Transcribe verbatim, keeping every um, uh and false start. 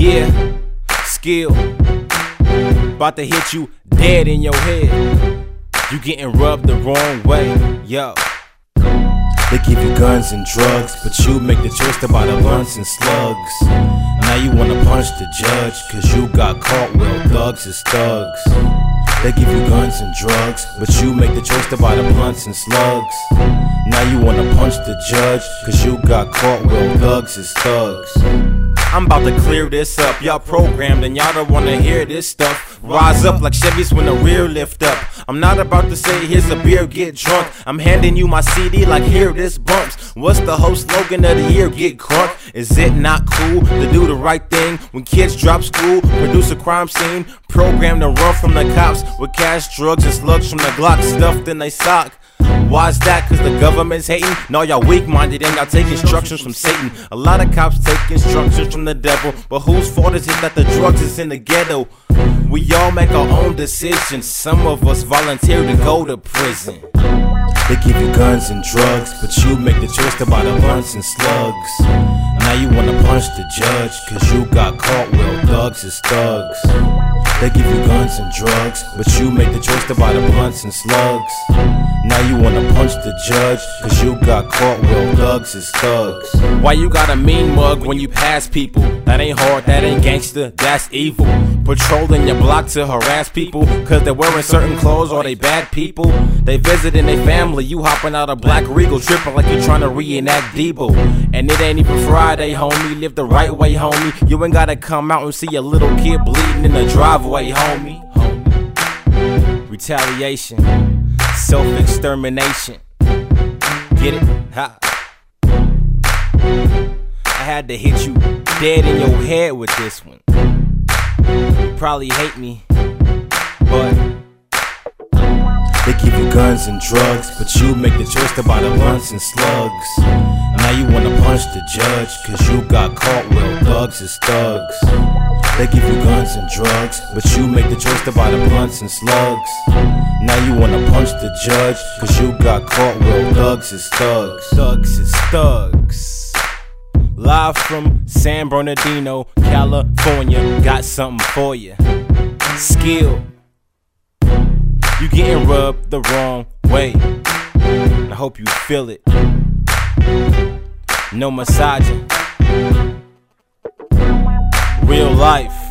Yeah, skill. About to hit you dead in your head. You getting rubbed the wrong way, yo. They give you guns and drugs, but you make the choice to buy the blunts and slugs. Now you wanna punch the judge, cause you got caught, well, thugs is thugs. They give you guns and drugs, but you make the choice to buy the blunts and slugs. Now you wanna punch the judge, cause you got caught, well, thugs is thugs. I'm about to clear this up, y'all programmed and y'all don't wanna hear this stuff. Rise up like Chevys when the rear lift up. I'm not about to say here's a beer, get drunk. I'm handing you my C D like here this bumps. What's the whole slogan of the year, get crunk? Is it not cool to do the right thing when kids drop school, produce a crime scene, program to run from the cops with cash, drugs, and slugs from the Glock stuffed in they sock? Why's that? Cause the government's hating? No, y'all weak-minded and y'all take instructions from Satan. A lot of cops take instructions from the devil, but whose fault is it that the drugs is in the ghetto? We all make our own decisions. Some of us volunteer to go to prison. They give you guns and drugs, but you make the choice to buy the blunts and slugs. Now you wanna punch the judge, cause you got caught, well, thugs is thugs. They give you guns and drugs, but you make the choice to buy the blunts and slugs. Now you wanna punch the judge, cause you got caught, well, thugs is thugs. Why you got a mean mug when you pass people? That ain't hard, that ain't gangster, that's evil. Patrolling your block to harass people, cause they're wearing certain clothes or they bad people. They visiting their family, you hopping out a Black Regal, tripping like you trying to reenact Debo. And it ain't even Friday, homie, live the right way, homie. You ain't gotta come out and see a little kid bleeding in the driveway, homie. homie. Retaliation, self-extermination. Get it? Ha. I had to hit you dead in your head with this one. You probably hate me, but they give you guns and drugs, but you make the choice to buy the blunts and slugs. Now you wanna punch the judge, cause you got caught, well, thugs is thugs. They give you guns and drugs, but you make the choice to buy the blunts and slugs. Now you wanna punch the judge, cause you got caught, well, thugs is thugs. Thugs is thugs. Live from San Bernardino, California, got something for you. Skill. You getting rubbed the wrong way. I hope you feel it. No massaging. Real life.